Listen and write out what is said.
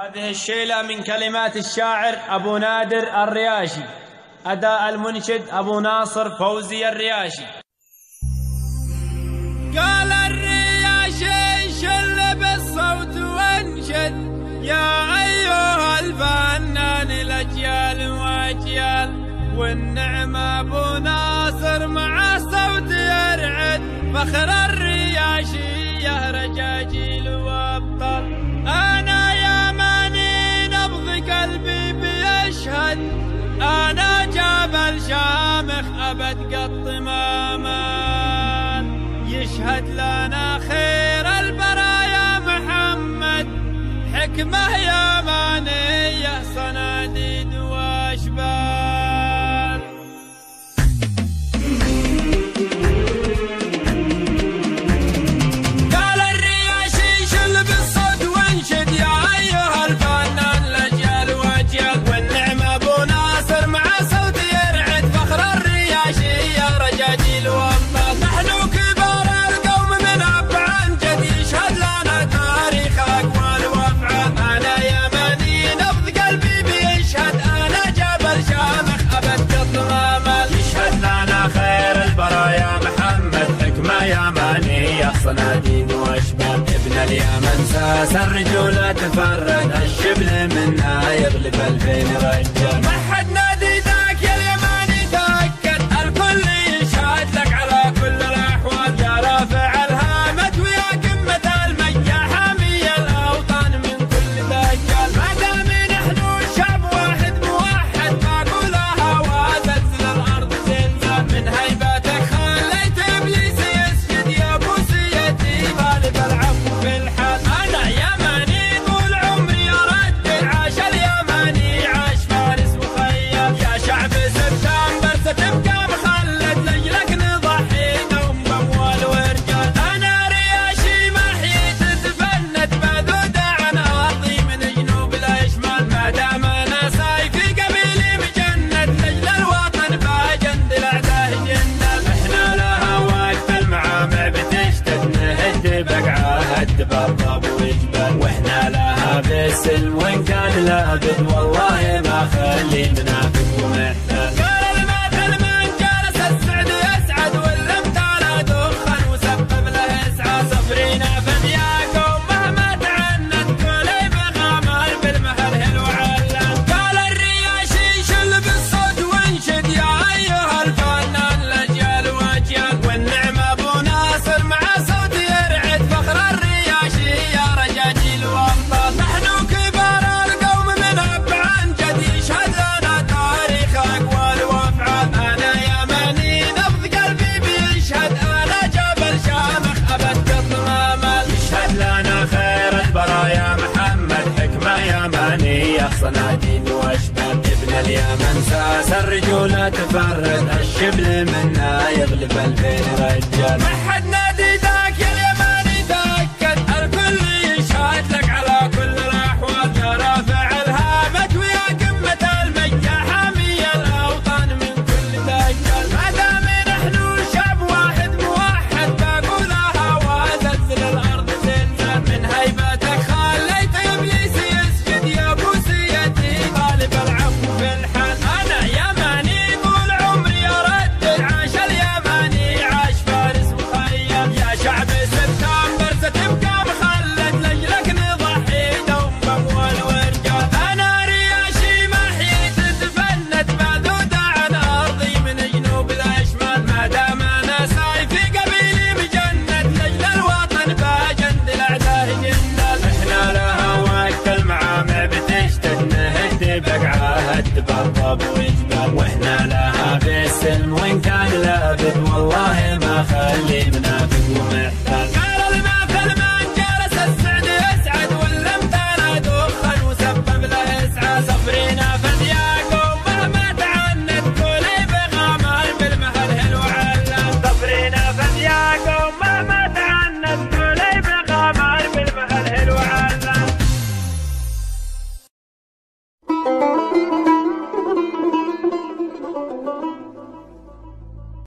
هذه الشيلة من كلمات الشاعر أبو نادر الرياشي، أداء المنشد أبو ناصر فوزي الرياشي. قال الرياشي شل بالصوت وانشد يا أيها الفنان الأجيال وأجيال، والنعمة أبو ناصر مع الصوت يرعد، فخر الرياشية رجاجيل وأبطال. أنا يا ماني نبض قلبي بيشهد، أنا جبل شامخ أبد قط ما مال، يشهد لنا خير البرايا محمد، حكمة يا مانية صناديد واشبال. قال الرياشي شل بالصوت وانشد يا أيها الفنان الأجيال وأجيال، والنعمة أبو ناصر مع صوت يرعد، فخر الرياشي يا رجاجيل وأبطال. نحن كبار القوم من أب عن جد، يشهد لنا تاريخ أقوال وأفعال. أنا يمني نبض قلبي بيشهد، أنا جبل شامخ أبد قط ما مال، يشهد لنا خير البرايا محمد، حكمة يمنية صناديد وأشبال. ابن اليمن ساس الرجولة تفرد، الشبل منا يغلب 2000 رجال. ما حد نادي ذاك يا اليماني تأكد، الكل يشهد لك على كل الأحوال. يا رافع الهامة ويا قمة المجد، يا حامي الأوطان من كل دجال. ما دام نحن شعب واحد موحد، معقولها وزلزل الأرض زلزال. من هيبتك خليت إبليس يسجد، يا أبو سيدي غالب العفو في الحال. أنا يماني طول عمري أردد، عاش اليماني عاش فارس وخيال. يا شعب سبتمبر ستبقى مخلد، لجلك نضحي دوم بأموال ورجال. أنا رياشي ما حيت تفند، بذود عن أرضي من جنوب الأشمال. ما دام أنا صايفي قبيلي مجند، لجل الوطن باجند الأعداء جندال. إحنا لها وقت المعامع بتشتد، نهد بقعة هد برضاب وجبال. وإحنا لها بالسلم وإن كان لابد، والله ما خلي منافق ومحتال. قال المثل من جالس السعد يسعد، والامتال دخن وسبب له إسعاد. صفرينا فدياكم مهما تعنت، كلي بغامر بالمهلهل وعلان. قال الرياشي شل بالصوت وانشد يا أيها الفنان الأجيال وأجيال، والنعمة أبو ناصر مع صوت يرعد، فخر الرياشي يا رجاجيل وأبطال. نحن كبار القوم من أب عن جد، يشهد لنا تاريخ أقوال وأفعال. أنا يمني نبض قلبي بيشهد، أنا جبل شامخ أبد قط ما مال، يشهد لنا خير البرايا محمد، حكمة يمنية صناديد وأشبال. ابن اليمن ساس الرجولة تفرد، الشبل منا يغلب 2000 رجال. ما حد نادي ذاك يا اليماني تأكد، الكل يشهد لك على كل الأحوال. يا رافع الهامة ويا قمة المجد، يا حامي الأوطان من كل دجال. ما دام نحن شعب واحد موحد، باقولها وزلزل الأرض زلزال. من هيبتك خليت إبليس يسجد، يا أبو سيدي غالب العفو في الحال. أنا يماني طول عمري أردد، عاش اليماني عاش فارس وخيال. يا شعب سبتمبر ستبقى مخلد، لجلك نضحي دوم بأموال ورجال. أنا رياشي ما حيت تفند، بذود عن أرضي من جنوب الأشمال. ما دام أنا صايفي قبيلي مجند، لجل الوطن باجند الأعداء جندال. إحنا لها وقت المعامع بتشتد، نهد بقعة هد برضاب وجبال. وإحنا لها بالسلم وإن كان لابد،